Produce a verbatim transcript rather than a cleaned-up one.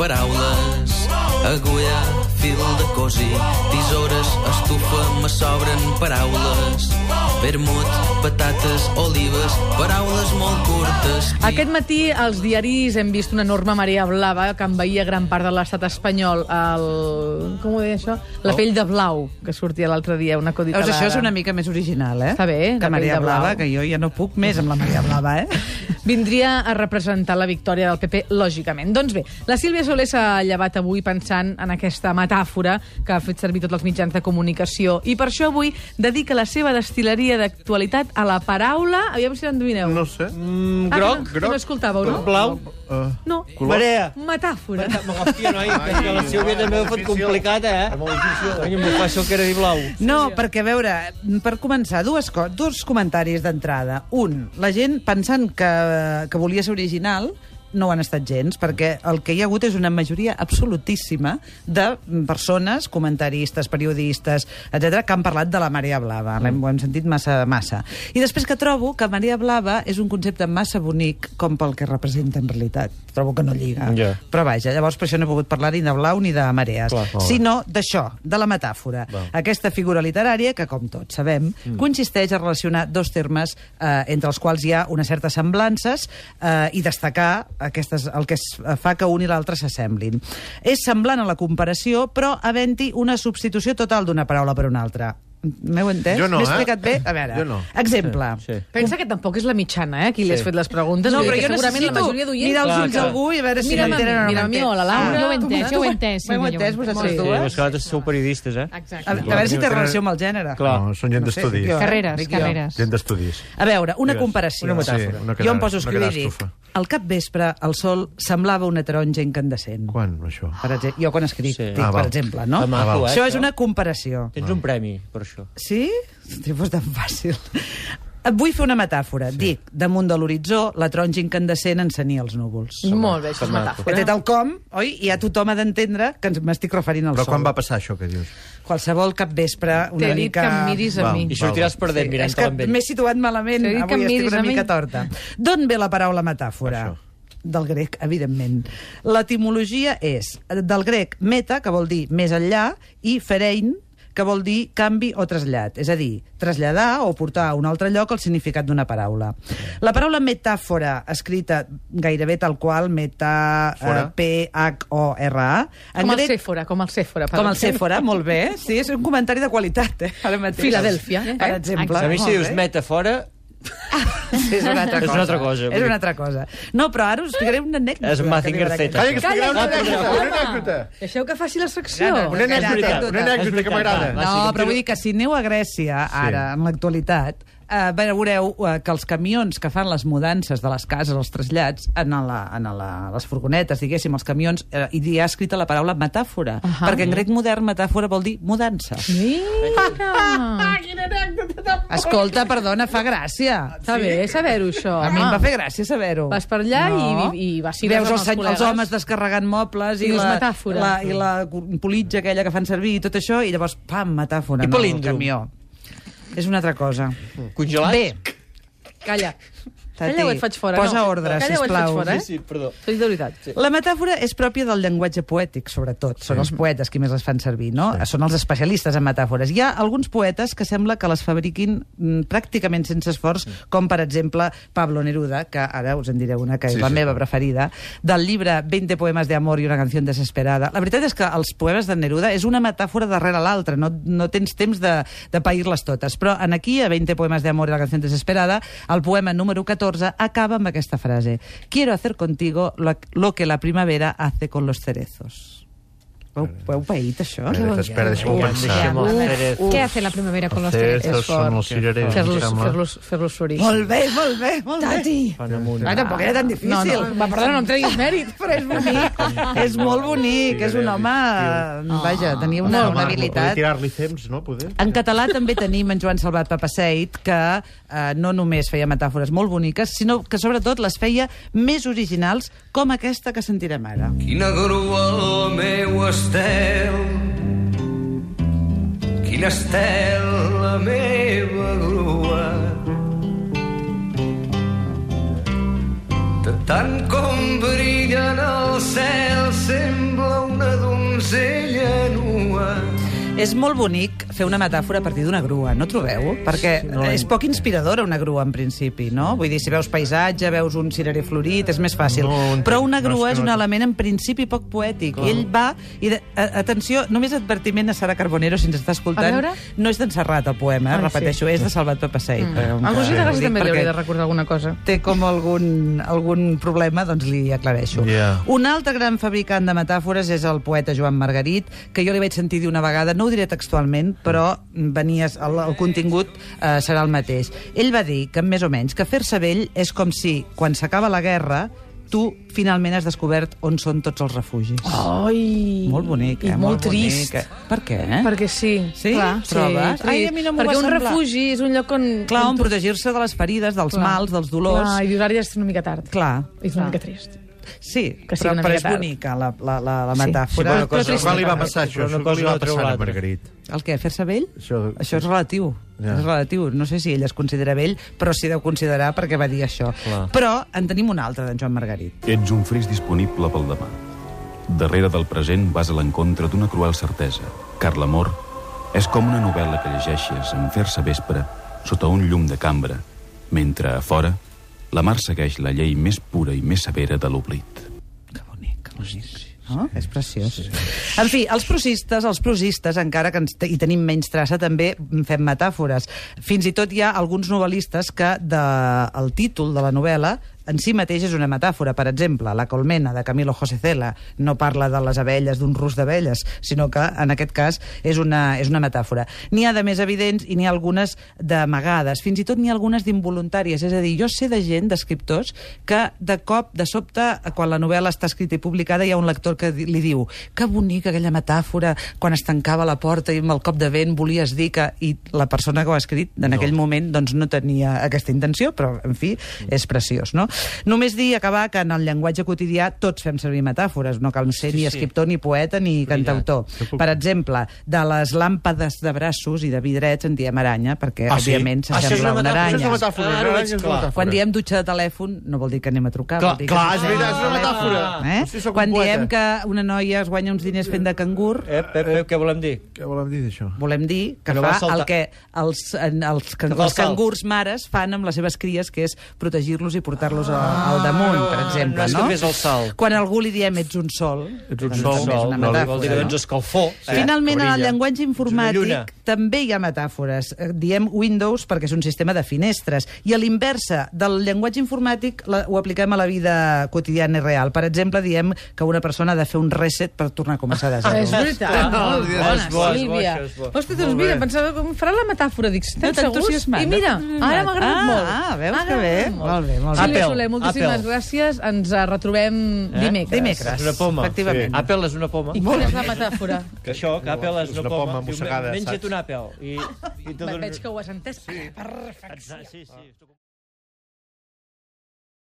paraules. Agulla, fil de cosi, tisores, estufa, me sobren paraules. Vermut, patates, olives, paraules molt curtes. Aquest matí als diaris hem vist una enorme marea blava que envaïa gran part de l'estat espanyol. El... Com ho deia això? La pell de blau, que sortia l'altre dia, una codita. Veus, això és una mica més original, eh? Està bé, que la marea pell de blau. blava, que jo ja no puc més amb la marea blava, eh? Vindria a representar la victòria del P P, lògicament. Doncs bé, la Sílvia Soler s'ha llevat avui pensant en aquesta metàfora que ha fet servir tots els mitjans de comunicació i per això avui dedica la seva destil·leria d'actualitat a la paraula... Aviam si l'endevineu. No sé. Mm, Ah, groc, que no, groc. que no escoltàveu, no? Blau. Uh, No. Marea. Metàfora. Hòstia, noi, que és que la Sílvia també ho ha fet complicat, eh? És molt difícil. Coño, m'ho fa això que era dir blau. No, perquè, a veure, per començar, dues co dos comentaris d'entrada. Un, la gent pensant que, que volia ser original no ho han estat gens, perquè el que hi ha hagut és una majoria absolutíssima de persones, comentaristes, periodistes, etcètera, que han parlat de la marea blava. Mm. Ho hem sentit massa, massa. I després que trobo que marea blava és un concepte massa bonic com pel que representa en realitat. Trobo que no lliga. Ja. Però vaja, llavors per això no he pogut parlar ni de blau ni de marees, Clar, molt bé. sinó d'això, de la metàfora. Va. Aquesta figura literària que, com tots sabem, mm. consisteix a relacionar dos termes eh, entre els quals hi ha unes certes semblances eh, i destacar aquestes, el que es, fa que un i l'altre s'assemblin. És semblant a la comparació, però havent-hi una substitució total d'una paraula per una altra. M'heu entès? Jo no, M'he eh? explicat bé? A veure, Jo no. exemple. Sí, sí. Pensa que tampoc és la mitjana, eh? Qui li has Sí. fet les preguntes. No, Vull dir però que jo segurament necessito la majoria d'oients... mirar els Clar, ulls clar. d'algú i a veure si Mira'm a mi, m'entenen o no mira'm a mi o a la Laura. Jo ho he Tu- entès, tu- jo ho he entès. Ho heu sí, entès, jo ho he vosaltres entès. dues? Sí, és que vosaltres sou periodistes, eh? A, Exacte. a veure si té relació amb el gènere. Clar. No, són gent No sé, d'estudis. dic jo, eh? Carreres, Dic jo. carreres. Gent d'estudis. A veure, una Digues, comparació. una metàfora. Sí, una Jo em poso a una escriure i dic, catàstrofe. al capvespre el sol semblava una taronja incandescent. Quan, això? Per exemple, jo quan escric, Sí. dic, Ah, per val. exemple, no? Que maco, eh, Això és això. una comparació. Tens un premi per això. Sí? Si fos tan fàcil. Et vull fer una metàfora. Sí. Dic, damunt de l'horitzó, la taronja incandescent encenia els núvols. Molt bé, això és Que maco. He metàfora. tret el com, oi? I ja tothom ha d'entendre que ens m'estic referint al Però sol. quan va passar això que dius? Qualsevol capvespre, una T'he dit mica... que em miris a Val. mi. I sortiràs perdent Sí, és mirant-te que amb ell. m'he situat malament. T'he dit que Avui em estic miris una a mi. mica torta. D'on ve la paraula metàfora? Això. Del grec, evidentment. L'etimologia és del grec meta, que vol dir més enllà, i ferein, que vol dir canvi o trasllat. És a dir, traslladar o portar a un altre lloc el significat d'una paraula. La paraula metàfora, escrita gairebé tal qual, meta, Fora. eh, P H O R A... en Com el grec- Sèfora, com el Sèfora. com el Sèfora, molt bé. Sí, és un comentari de qualitat, eh? Ara mateix. Filadèlfia, eh? Per exemple. A mi si Molt dius bé. metafora, Sí, és una altra És cosa. una altra cosa, vull És dir. una altra cosa. No, però ara us explicaré una anècdota. És Mazinger que Z. Calla, que explicarà una Calla, anècdota, calla, una anècdota. Deixeu que faci la secció. Una Una anècdota, una anècdota que m'agrada. Va, No, sí, però vull dir que si aneu a Grècia, ara, en l'actualitat, eh, veureu eh, que els camions que fan les mudances de les cases, els trasllats, en, la, en la, les furgonetes, diguéssim, els camions, eh, hi ha escrita la paraula metàfora, uh -huh. perquè en grec modern metàfora vol dir mudança. Mira! Escolta, perdona, fa gràcia. Està bé saber-ho, això. A mi em home. va fer gràcia saber-ho. Vas per allà i- i- i vaciles Veus amb els, els seny- els col·legues. homes descarregant mobles i, I dius la, metàfora. la, i la politja aquella que fan servir i tot això, i llavors, pam, metàfora, I no, el palíndrom. camió. És una altra cosa. congelat. Bé, Calla. Tati, Calla o et faig fora, posa no? ordre, Calla o et faig sisplau. fora, eh? Sí, sí, perdó. T'ho dic de veritat. Sí. La metàfora és pròpia del llenguatge poètic, sobretot. Són els poetes qui més les fan servir, no? Sí. Són els especialistes en metàfores. Hi ha alguns poetes que sembla que les fabriquin mm, pràcticament sense esforç, com per exemple Pablo Neruda, que ara us en diré una que és Sí, la sí. meva preferida, del llibre veinte poemas de amor y una canción desesperada. La veritat és que els poemes de Neruda és una metàfora darrere l'altra, no, no tens temps de, de pair-les totes. Però en aquí, a veinte poemas de amor y una canción desesperada, el poema número catorze acaba amb aquesta frase: quiero hacer contigo lo, lo que la primavera hace con los cerezos. Ho, ho heu paït, això? Espera, espera, deixa'm pensar. ¿Qué hace la primavera con los Cerezos cerezos? És fort. són els cirereus, Fer-los em sembla. fer-los fer-los florir. Molt bé, molt bé, molt bé. Tati! Fan amunt. Ah, tampoc era tan difícil. No, no, va, perdona, no em treguis mèrit. Però és bonic, és molt bonic, és un home... Vaja, tenia una, una habilitat. Poder tirar-li fems, no? Poder? En català també tenim en Joan Salvat Papaseit, que eh, no només feia metàfores molt boniques, sinó que sobretot les feia més originals, com aquesta que sentirem ara. Quina grua el meu estel, quin estel la meva grua, de tant com brillen al cel sempre És molt bonic fer una metàfora a partir d'una grua, no trobeu? Perquè no, és poc inspiradora una grua, en principi, no? Vull dir, si veus paisatge, veus un cirerer florit, és més fàcil. No, entenc. Però una No, és grua que és un no- element, en principi, poc poètic. I ell va... I de, a, atenció, només advertiment a Sara Carbonero, si ens està escoltant. A veure? No és d'en Serrat, el poema, eh? Ai, repeteixo, és de Salvat Papasseit. Mm. El Roger de Gràcia també li perquè hauria de recordar alguna cosa. té com algun, algun problema, doncs li aclareixo. Yeah. Un altre gran fabricant de metàfores és el poeta Joan Margarit, que jo li vaig sentir dir una vegada, no ho diré textualment, però venies, el, el contingut eh, serà el mateix. Ell va dir que, més o menys, que fer-se vell és com si, quan s'acaba la guerra, tu finalment has descobert on són tots els refugis. Ai! Molt bonic, eh? I molt, trist. Bonic, eh? Per què? Eh? Perquè sí. Sí? Clar, Trobes? Sí, Ai, a mi no m'ho Perquè va un semblar. refugi és un lloc on... Clar, on on tu- protegir-se de les ferides, dels Clar. mals, dels dolors. Clar, i dius, ara ja és una mica tard. Clar. I és clar. una mica trist. Sí, Que sigui però, una però mica és tard. bonica la, la, la, la Sí. metàfora. Sí, però cosa- Però Quan li va trista. passar això? Però una Això cosa li va no treu passar a l'altra. Margarit. El què? Fer-se vell? Això- Això és relatiu. Ja. És relatiu. No sé si ell es considera vell, però s'hi deu considerar perquè va dir això. Clar. Però en tenim un altre, d'en Joan Margarit. Ets un fris disponible pel demà. Darrere del present vas a l'encontre d'una cruel certesa, car l'amor és com una novel·la que llegeixes en fer-se vespre sota un llum de cambra, mentre a fora la mar segueix la llei més pura i més severa de l'oblit. Que bonic, que bonic. No? És preciós. En fi, els prosistes, els prosistes, encara que ens te- hi tenim menys traça, també fem metàfores. Fins i tot hi ha alguns novel·listes que de, el títol de la novel·la en si mateix és una metàfora. Per exemple, La colmena, de Camilo José Cela, no parla de les abelles, d'un rus d'abelles, sinó que, en aquest cas, és una, és una metàfora. N'hi ha de més evidents i n'hi ha algunes d'amagades. Fins i tot n'hi ha algunes d'involuntàries. És a dir, jo sé de gent, d'escriptors, que de cop, de sobte, quan la novel·la està escrita i publicada, hi ha un lector que di- li diu que bonica aquella metàfora, quan es tancava la porta i amb el cop de vent volies dir que... I la persona que ho ha escrit, en aquell moment, doncs no tenia aquesta intenció, però, en fi, és preciós, no? Només dir, acabar, que en el llenguatge quotidià tots fem servir metàfores, no cal ser Sí, ni sí. escriptor, ni poeta, ni cantautor. Per exemple, de les làmpades de braços i de vidrets en diem aranya, perquè, Ah, sí? òbviament, Ah, això és s'assembla una a una metàfora, Això és una aranya. metàfora. Ah, una ara ho aranya veig és una clar. metàfora. Quan diem dutxa de telèfon, no vol dir que anem a trucar. Clar, vol dir que clar, és s'assembla veritat, és una al telèfon. metàfora. Eh? Hosti, sóc un Quan poeta. diem que una noia es guanya uns diners fent de cangur, Ep, ep, ep, què volem dir? Què volem dir d'això? volem dir que Que no va fa saltar. el que els, en, els, can, Que fa el els salt. cangurs mares fan amb les seves cries, que és protegir-los i portar-los a- al damunt, per exemple. no és que no? fes el salt. Quan a algú li diem ets un sol, Ets un doncs sol, també és una no, metàfora. vol dir que no? ets escalfor. Eh? Finalment, que en el brilla. llenguatge Ets una lluna. informàtic també hi ha metàfores. Eh, Diem Windows perquè és un sistema de finestres. I a l'inversa del llenguatge informàtic la, ho apliquem a la vida quotidiana i real. Per exemple, diem que una persona ha de fer un reset per tornar a començar de Ah, és zero. veritat, molt és bona, bo, és bo, Sílvia. això és bo. Hosti, doncs Molt mira, bé. pensava com farà la metàfora, dic, estem No t'ha segurs? entusiasmat, I no mira, t'ha entusiasmat. ara m'ha agradat Ah, molt. ah, veus Ara que m'ha bé. agradat molt. Molt bé, molt bé. Sílvia Apple, Soler, moltíssimes Apple. gràcies. Ens eh, retrobem dimecres. Dimecres, És una poma. efectivament. Apple és una poma. I quina és la metàfora? Que això, que Apple és És una una poma. poma Diu, mossegada, Menja't saps? un Apple. I, i te Ve- dono- Veig que ho has entès. Perfecte. Sí, sí.